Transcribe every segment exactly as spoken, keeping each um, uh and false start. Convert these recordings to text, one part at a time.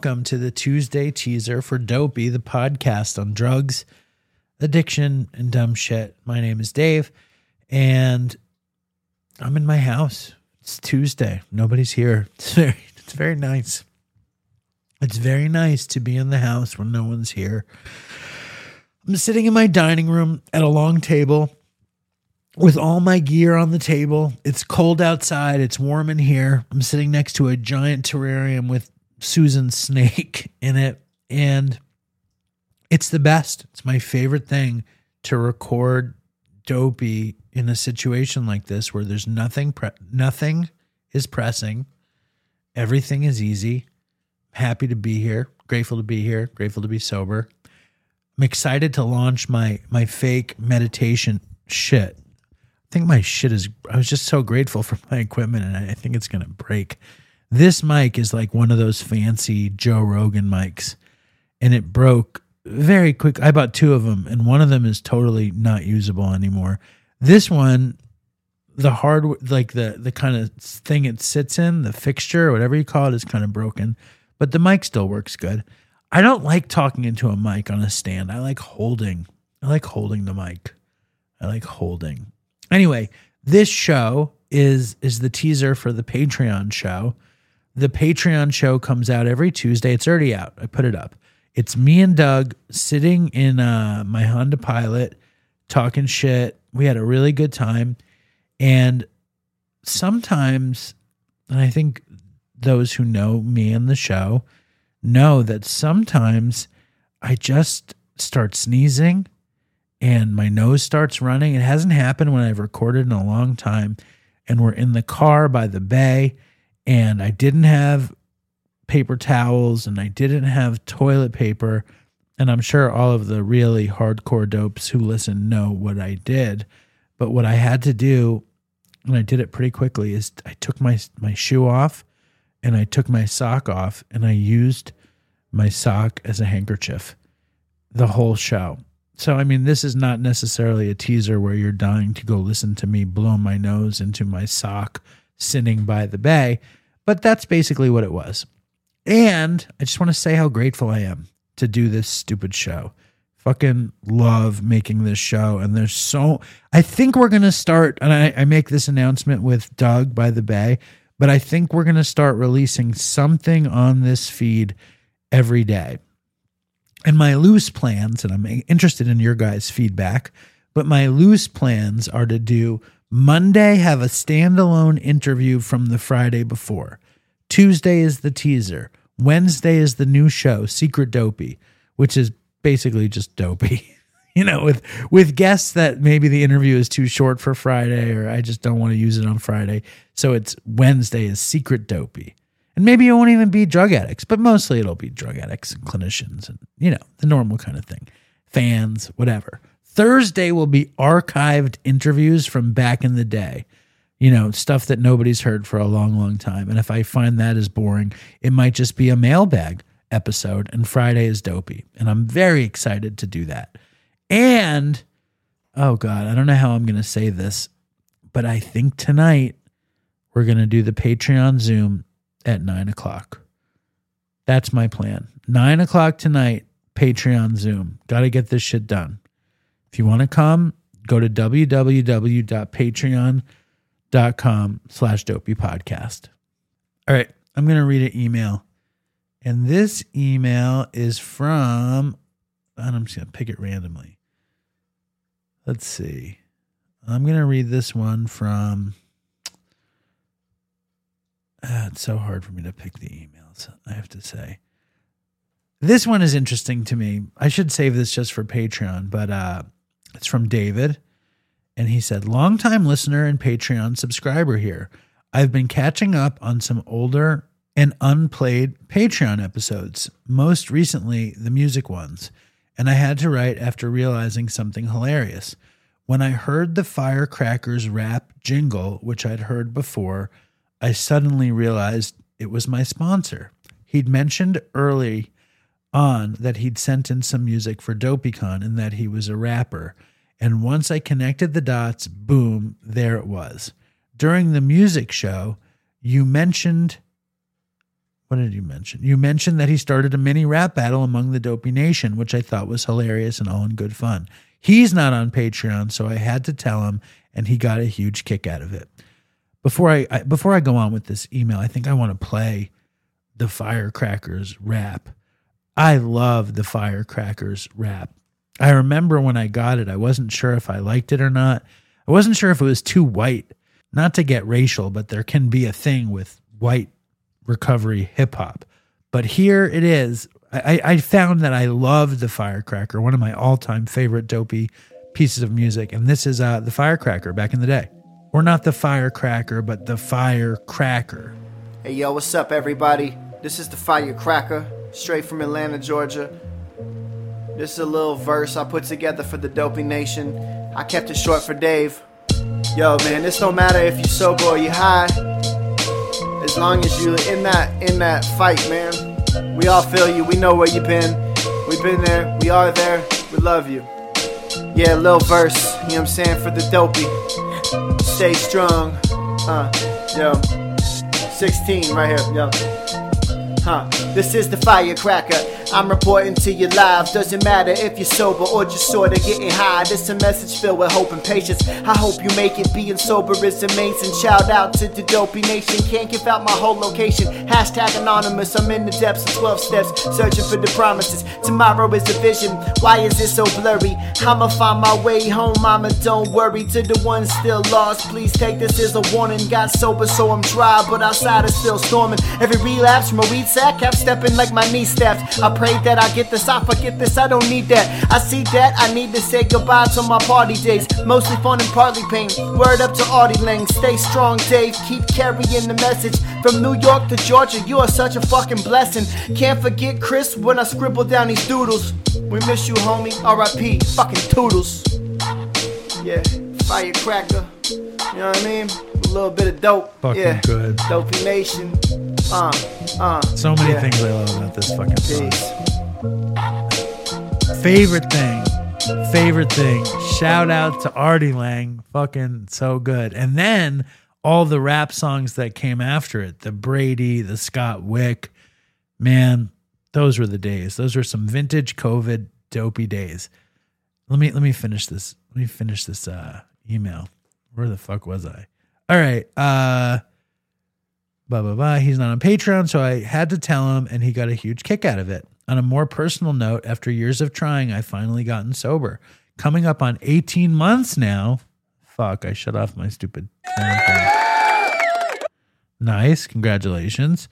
welcome to the Tuesday teaser for Dopey, the podcast on drugs, addiction, and dumb shit. My name is Dave, and I'm in my house. It's Tuesday. Nobody's here. It's very, it's very nice. It's very nice to be in the house when no one's here. I'm sitting in my dining room at a long table with all my gear on the table. It's cold outside. It's warm in here. I'm sitting next to a giant terrarium with Susan's snake in it. And it's the best. It's my favorite thing to record Dopey in a situation like this where there's nothing, pre- nothing is pressing. Everything is easy. Happy to be here. Grateful to be here. Grateful to be sober. I'm excited to launch my, my fake meditation shit. I think my shit is, I was just so grateful for my equipment and I think it's going to break. This mic is like one of those fancy Joe Rogan mics and it broke very quick. I bought two of them and one of them is totally not usable anymore. This one, the hard, like the, the kind of thing it sits in, the fixture or whatever you call it is kind of broken, but the mic still works good. I don't like talking into a mic on a stand. I like holding, I like holding the mic. I like holding. Anyway, this show is is the teaser for the Patreon show. The Patreon show comes out every Tuesday. It's already out. I put it up. It's me and Doug sitting in uh, my Honda Pilot talking shit. We had a really good time. And sometimes, and I think those who know me and the show know that sometimes I just start sneezing and my nose starts running. It hasn't happened when I've recorded in a long time. And we're in the car by the bay and I didn't have paper towels and I didn't have toilet paper. And I'm sure all of the really hardcore dopes who listen know what I did. But what I had to do, and I did it pretty quickly, is I took my, my shoe off and I took my sock off and I used my sock as a handkerchief the whole show. So, I mean, this is not necessarily a teaser where you're dying to go listen to me blow my nose into my sock sitting by the bay, but that's basically what it was. And I just want to say how grateful I am to do this stupid show. Fucking love making this show. And there's so, I think we're going to start, and I, I make this announcement with Doug by the bay, but I think we're going to start releasing something on this feed every day. And my loose plans, and I'm interested in your guys' feedback, but my loose plans are to do Monday, have a standalone interview from the Friday before. Tuesday is the teaser. Wednesday is the new show, Secret Dopey, which is basically just Dopey, you know, with, with guests that maybe the interview is too short for Friday or I just don't want to use it on Friday. So it's Wednesday is Secret Dopey. And maybe it won't even be drug addicts, but mostly it'll be drug addicts and clinicians and, you know, the normal kind of thing. Fans, whatever. Thursday will be archived interviews from back in the day. You know, stuff that nobody's heard for a long, long time. And if I find that is boring, it might just be a mailbag episode. And Friday is Dopey. And I'm very excited to do that. And, oh God, I don't know how I'm going to say this, but I think tonight we're going to do the Patreon Zoom at nine o'clock. That's my plan. Nine o'clock tonight, Patreon Zoom. Got to get this shit done. If you want to come, go to www.patreon.com slash dopey podcast. All right. I'm going to read an email. And this email is from, and I'm just going to pick it randomly. Let's see. I'm going to read this one from, Uh, it's so hard for me to pick the emails, I have to say. This one is interesting to me. I should save this just for Patreon, but uh, it's from David. And he said, longtime listener and Patreon subscriber here. I've been catching up on some older and unplayed Patreon episodes, most recently the music ones. And I had to write after realizing something hilarious. When I heard the Firecrackers rap jingle, which I'd heard before, I suddenly realized it was my sponsor. He'd mentioned early on that he'd sent in some music for DopeyCon and that he was a rapper. And once I connected the dots, boom, there it was. During the music show, you mentioned what did you mention? You mentioned that he started a mini rap battle among the Dopey Nation, which I thought was hilarious and all in good fun. He's not on Patreon, so I had to tell him, and he got a huge kick out of it. Before I, I before I go on with this email, I think I want to play the Firecrackers rap. I love the Firecrackers rap. I remember when I got it, I wasn't sure if I liked it or not. I wasn't sure if it was too white. Not to get racial, but there can be a thing with white recovery hip hop. But here it is. I, I found that I loved the Firecracker, one of my all-time favorite Dopey pieces of music. And this is uh, the Firecracker back in the day. Or not the Firecracker, but the Firecracker. Hey, yo, what's up, everybody? This is the Firecracker, straight from Atlanta, Georgia. This is a little verse I put together for the Dopey Nation. I kept it short for Dave. Yo, man, this don't matter if you sober or you high. As long as you in that in that fight, man. We all feel you. We know where you been. We've been there. We are there. We love you. Yeah, little verse. You know what I'm saying? For the Dopey. Stay strong. Uh, yo. sixteen right here. Yo. Huh. This is the Firecracker. I'm reporting to you live. Doesn't matter if you're sober or just sorta getting high. This a message filled with hope and patience. I hope you make it. Being sober is amazing. Shout out to the Dopey Nation. Can't give out my whole location. Hashtag anonymous. I'm in the depths of twelve steps, searching for the promises. Tomorrow is a vision. Why is it so blurry? I'ma find my way home, mama, don't worry. To the ones still lost, please take this as a warning. Got sober so I'm dry, but outside it's still storming. Every relapse from a weed sack, kept stepping like my knee steps. I pray that I get this, I forget this, I don't need that. I see that, I need to say goodbye to my party days. Mostly fun and partly pain. Word up to Artie Lang, stay strong, Dave. Keep carrying the message. From New York to Georgia, you are such a fucking blessing. Can't forget Chris when I scribble down these doodles. We miss you, homie. R I P Fucking toodles. Yeah, Firecracker. You know what I mean? A little bit of dope. Fucking yeah. good. Dopey Nation. Uh, uh. So many yeah. things I love about this fucking song. Peace. Favorite thing. Favorite thing. Shout out to Artie Lang. Fucking so good. And then all the rap songs that came after it. The Brady, the Scott Wick. Man, those were the days. Those were some vintage COVID Dopey days. Let me let me finish this. Let me finish this uh, email. Where the fuck was I? All right. Uh, blah, blah, blah. He's not on Patreon, so I had to tell him, and he got a huge kick out of it. On a more personal note, after years of trying, I finally gotten sober. Coming up on eighteen months now. Fuck, I shut off my stupid phone thing. Nice. Congratulations.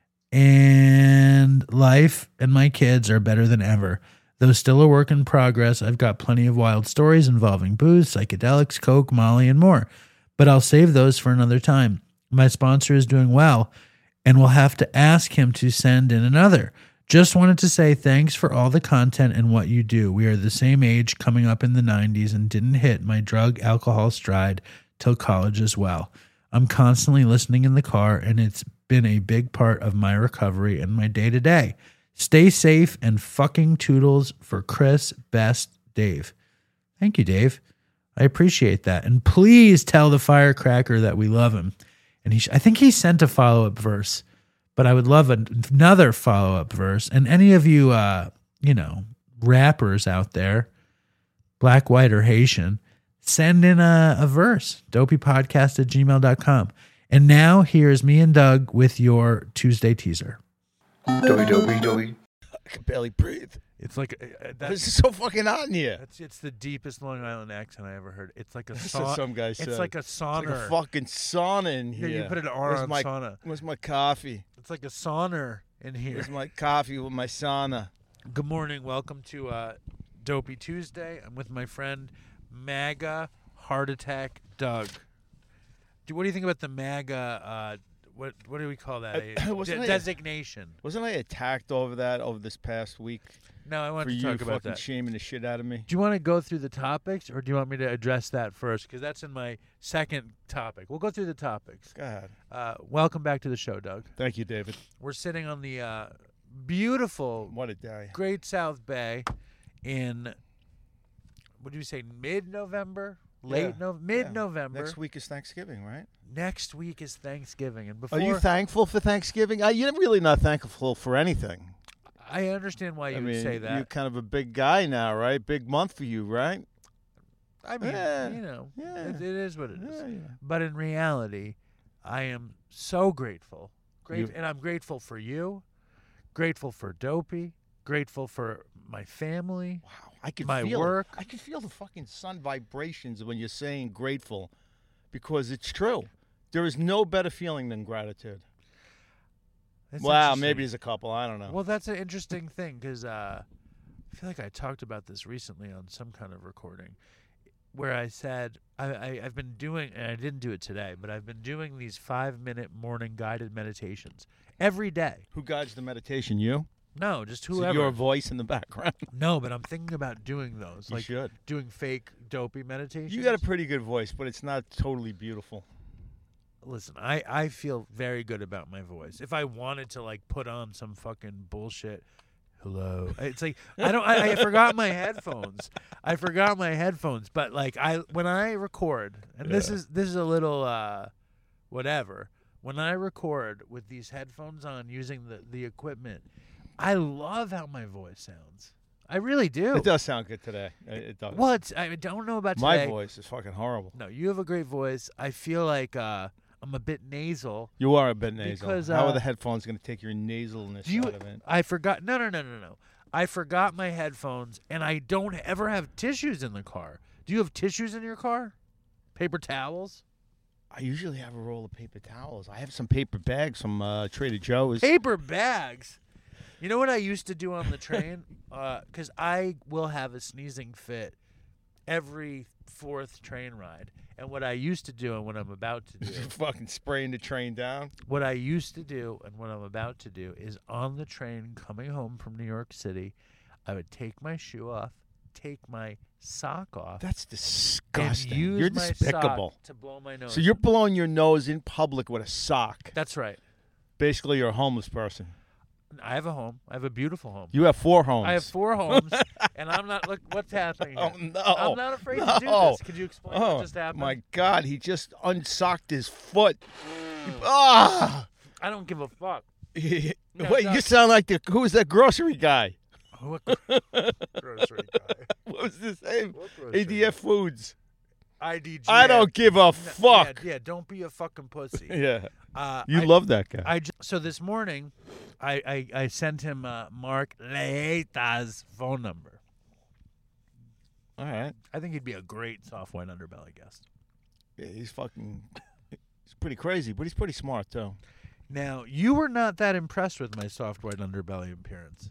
And life and my kids are better than ever. Though still a work in progress, I've got plenty of wild stories involving booze, psychedelics, coke, Molly, and more. But I'll save those for another time. My sponsor is doing well, and we'll have to ask him to send in another. Just wanted to say thanks for all the content and what you do. We are the same age, coming up in the nineties, and didn't hit my drug alcohol stride till college as well. I'm constantly listening in the car, and it's been a big part of my recovery and my day-to-day. Stay safe and fucking toodles for Chris, best, Dave. Thank you, Dave. I appreciate that. And please tell the Firecracker that we love him. And he, sh- I think he sent a follow-up verse, but I would love an- another follow-up verse. And any of you, uh, you know, rappers out there, black, white, or Haitian, send in a, a verse. dopeypodcast at gmail dot com. And now here's me and Doug with your Tuesday teaser. Dopey, dopey, dopey. I can barely breathe. It's like uh, This that's, is so fucking hot in here. it's it's the deepest Long Island accent I ever heard. It's like a That's sauna. what some guy said. It's like a It's sauna. like a fucking sauna in Yeah, here. you put an R Where's on my, sauna. Where's my coffee? It's like a sauna in here. Where's my coffee with my sauna? Good morning. Welcome to uh, Dopey Tuesday. I'm with my friend MAGA Heart Attack Doug. Do, what do you think about the MAGA? Uh, what what do we call that? Uh, A wasn't de- I- designation. Wasn't I attacked over that over this past week? No, I For want to you talk about fucking that. shaming the shit out of me? Do you want to go through the topics, or do you want me to address that first? Because that's in my second topic. We'll go through the topics. Go ahead. Uh, welcome back to the show, Doug. Thank you, David. We're sitting on the uh, beautiful What a day. Great South Bay in, what do you say, mid-November? late Yeah, no, mid-November. Next week is Thanksgiving, right? Next week is Thanksgiving, and before Are you thankful for Thanksgiving? Uh, you're really not thankful for anything. I understand why you I would mean, say that. you're kind of a big guy now, right? Big month for you, right? I mean, Yeah, you know, yeah. it, it is what it is. Yeah, yeah. But in reality, I am so grateful. Great, You- and I'm grateful for you, grateful for Dopey, grateful for my family. Wow, I can My feel work. It. I can feel the fucking sun vibrations when you're saying grateful, because it's true. There is no better feeling than gratitude. That's Wow, interesting. maybe there's a couple. I don't know. Well, that's an interesting thing because uh, I feel like I talked about this recently on some kind of recording where I said I, I, I've been doing, and I didn't do it today, but I've been doing these five-minute morning guided meditations every day. Who guides the meditation? You? No, just So whoever. your voice in the background. No, but I'm thinking about doing those, You like should. doing fake dopey meditations. You got a pretty good voice, but it's not totally beautiful. Listen, I, I feel very good about my voice. If I wanted to like put on some fucking bullshit, hello, it's like I don't. I, I forgot my headphones. I forgot my headphones. But like I when I record, and this Yeah. is this is a little uh, whatever. When I record with these headphones on, using the the equipment, I love how my voice sounds. I really do. It does sound good today. It it does. Well, it's, I don't know about My today. voice is fucking horrible. No, you have a great voice. I feel like uh, I'm a bit nasal. You are a bit nasal. Because, How uh, are the headphones going to take your nasalness Do you? out of it? I forgot. No, no, no, no, no. I forgot my headphones, and I don't ever have tissues in the car. Do you have tissues in your car? Paper towels? I usually have a roll of paper towels. I have some paper bags from uh, Trader Joe's. Paper bags. You know what I used to do on the train? Because I will have a sneezing fit every fourth train ride. And what I used to do and what I'm about to do, Fucking spraying the train down. what I used to do and what I'm about to do is on the train coming home from New York City, I would take my shoe off, take my sock off, That's and disgusting. use You're my despicable. sock to blow my nose. So you're blowing your nose in public with a sock. That's right. Basically, you're a homeless person. I have a home. I have a beautiful home. You have four homes. I have four homes, and I'm not. Look, what's happening here? Oh, no. I'm not afraid to do No. this. Could you explain Oh, what just happened? my God. He just unsocked his foot. Ah! I don't give a fuck. Wait, No, no. you sound like the who's that grocery guy? What grocery guy? What was his name? What grocery A D F Foods. I D G. I don't give a No, fuck. Yeah, yeah, don't be a fucking pussy. Yeah. Uh, You I, love that guy. I ju- so this morning, I I, I sent him uh, Mark Leita's phone number. All right. I think he'd be a great soft white underbelly guest. Yeah, he's fucking. He's pretty crazy, but he's pretty smart too. Now, you were not that impressed with my soft white underbelly appearance.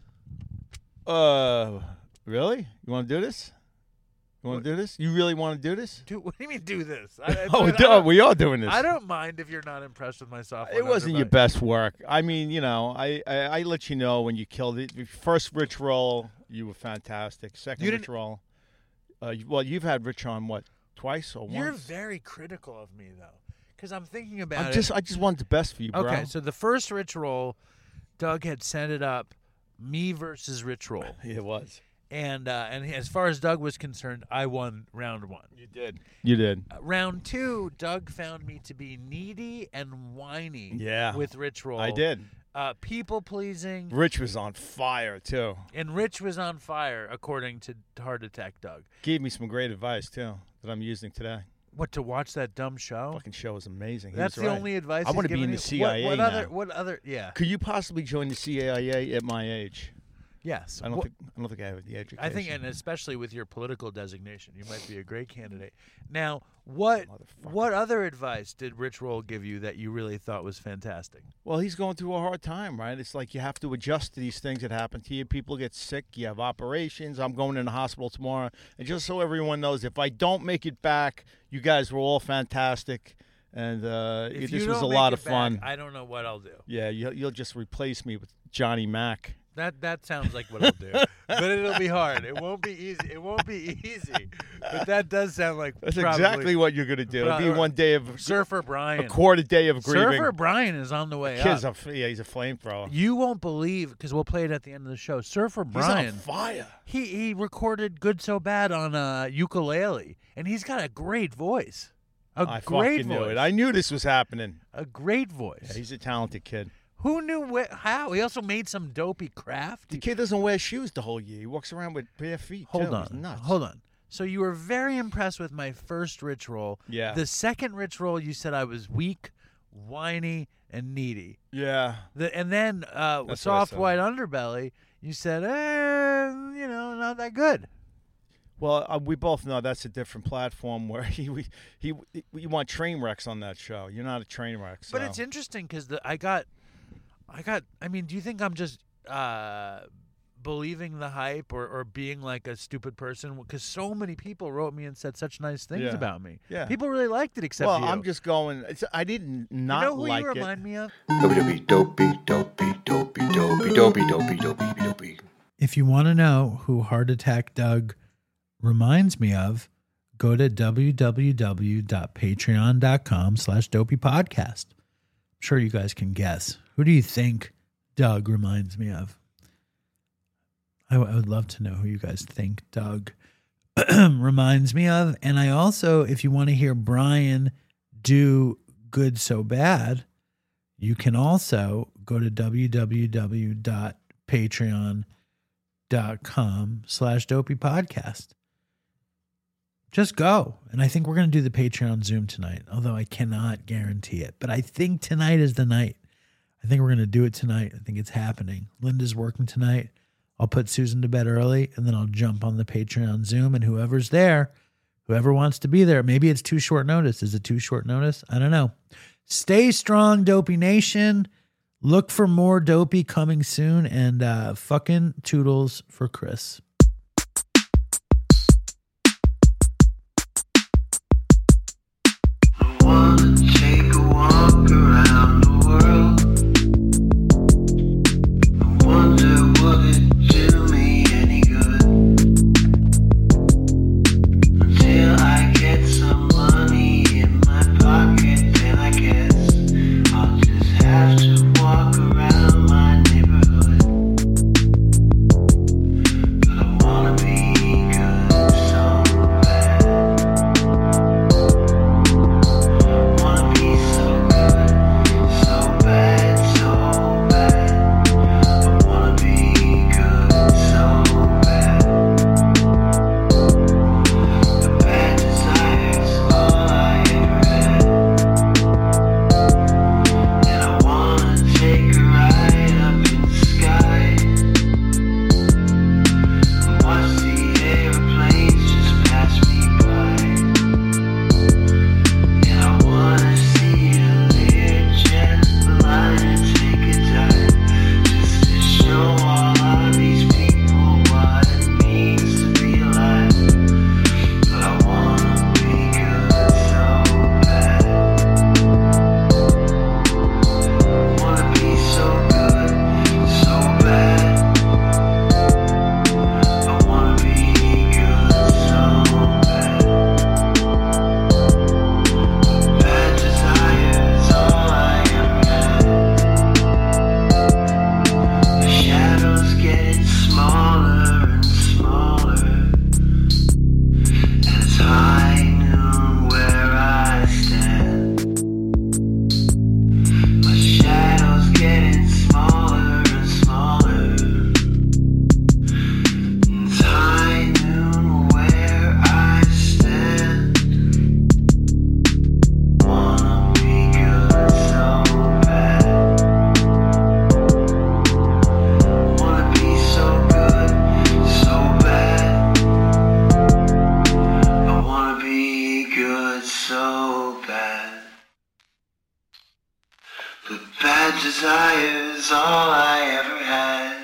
Uh, really? You want to do this? You want to do this? You really want to do this? Do, what do you mean do this? I, I, Oh, I we, do, don't- we are doing this. I don't mind if you're not impressed with my soft white It wasn't your underbelly. best work. I mean, you know, I, I, I let you know when you killed it. The first Rich roll, you were fantastic. Second You Rich didn't- roll, uh, you- well, you've had Rich on what, twice or You're once? very critical of me, though, because I'm thinking about I'm it. just, I just wanted the best for you, bro. Okay, so the first Rich Roll, Doug had set it up, me versus Rich Roll, it was. and uh, and as far as Doug was concerned, I won round one. You did. You did. Uh, round two, Doug found me to be needy and whiny. Yeah. With Rich Roll, I did. Uh, people pleasing, Rich was on fire too. and Rich was on fire, according to Hard Attack Doug. Gave me some great advice too that I'm using today. What, to watch that dumb show? Fucking show is amazing. He That's was the right. only advice. I want to be in the C I A What, what now. other? What other? Yeah. Could you possibly join the C I A at my age? Yes. I don't What- think. I don't think I have the education. I think, and especially with your political designation, you might be a great candidate. Now, what Motherfucker. what other advice did Rich Roll give you that you really thought was fantastic? Well, he's going through a hard time, right? It's like you have to adjust to these things that happen to you. People get sick. You have operations. I'm going in the hospital tomorrow. And just so everyone knows, if I don't make it back, you guys were all fantastic. And uh, If this you was a don't lot make of it fun. back, I don't know what I'll do. Yeah, you'll, you'll just replace me with Johnny Mac. That that sounds like what I'll do, but it'll be hard. It won't be easy. It won't be easy. But that does sound like That's probably, exactly what you're gonna do. It'll be one day of Surfer Brian. a quarter day of grieving. Surfer Brian is on the way Kid's up. a yeah, he's a flamethrower. You won't believe because we'll play it at the end of the show. Surfer Brian, He's on fire. he he recorded "Good So Bad" on a ukulele, and he's got a great voice. A I great fucking voice. knew it. I knew this was happening. A great voice. Yeah, he's a talented kid. Who knew wh- how? He also made some dopey craft. The kid doesn't wear shoes the whole year. He walks around with bare feet. Hold too. on. He's nuts. Hold on. So you were very impressed with my first rich roll. Yeah. The second rich roll, you said I was weak, whiny, and needy. Yeah. The, and then uh, That's what I soft said. white underbelly, you said, eh, you know, not that good. Well, uh, we both know that's a different platform where he we, he you want train wrecks on that show. You're not a train wreck. So. But it's interesting because I got, I got. I mean, do you think I'm just uh, believing the hype or, or being like a stupid person? Because so many people wrote me and said such nice things Yeah. about me. Yeah. People really liked it, except well, you. I'm just going. It's, I didn't not you know who like you it. remind me of? Dopey, dopey, dopey, dopey, dopey, dopey, dopey, dopey, dopey. If you want to know who Heart Attack Doug reminds me of, go to www.patreon.com slash dopey podcast. I'm sure you guys can guess. Who do you think Doug reminds me of? I, w- I would love to know who you guys think Doug reminds me of. And I also, if you want to hear Brian do Good So Bad, you can also go to www.patreon.com slash dopey podcast. Just go. And I think we're going to do the Patreon Zoom tonight, although I cannot guarantee it. But I think tonight is the night. I think we're going to do it tonight. I think it's happening. Linda's working tonight. I'll put Susan to bed early, and then I'll jump on the Patreon Zoom, and whoever's there, whoever wants to be there, maybe it's too short notice. Is it too short notice? I don't know. Stay strong, Dopey Nation. Look for more Dopey coming soon, and uh, fucking toodles for Chris. I wanna take a walk around the world. I wonder would it do me any good until I get some money in my pocket. Then I guess I'll just have to walk around my neighborhood. But I wanna be good so bad. Wanna be so good, so bad, so bad. I wanna be good so bad. The bad desire's all I ever had. And I wanna take a ride up in the sky and watch the airplanes just pass me by. And I wanna see a Learjet line and take a dive, just to show all of these people what it means to be alive. But I wanna be good so bad. Wanna be so good, so bad. I wanna be good so bad. Bad desire's all I ever had. The shadows getting smaller and smaller, and it's high noon where I stand. My shadow's getting smaller and smaller, and it's high noon where I stand. Wanna be good so bad. Wanna be so good, so bad. I wanna be good so bad. But bad desire's all I ever had.